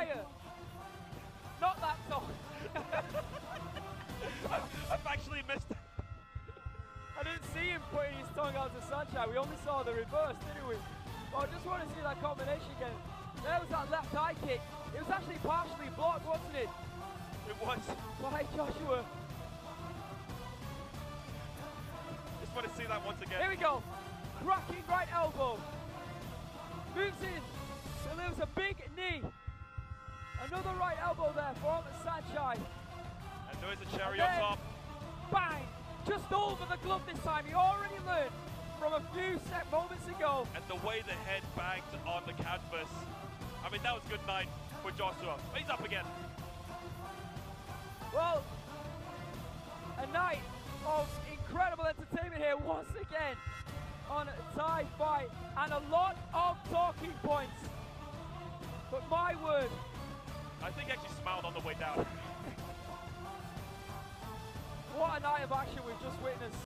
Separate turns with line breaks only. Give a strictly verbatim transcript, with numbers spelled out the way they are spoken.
fire. Not that song.
I've, I've actually missed it.
I didn't see him putting his tongue out to Sunshine. We only saw the reverse, didn't we? But I just want to see that combination again. There was that left high kick. It was actually partially blocked, wasn't it?
It was.
By Joshua.
Just want to see that once again.
Here we go. Cracking right elbow. Moves in. Delivers a big knee. Another right elbow there for Sunshine.
And there's a cherry
And
on top.
Bang! Just over the glove this time. He already learned from a few set moments ago.
And the way the head banged on the canvas. I mean, that was good night for Joshua. He's up again.
Well, a night of incredible entertainment here once again on Thai Fight, and a lot of talking points. But my word,
I think he actually smiled on the way down.
what a night of action we've just witnessed.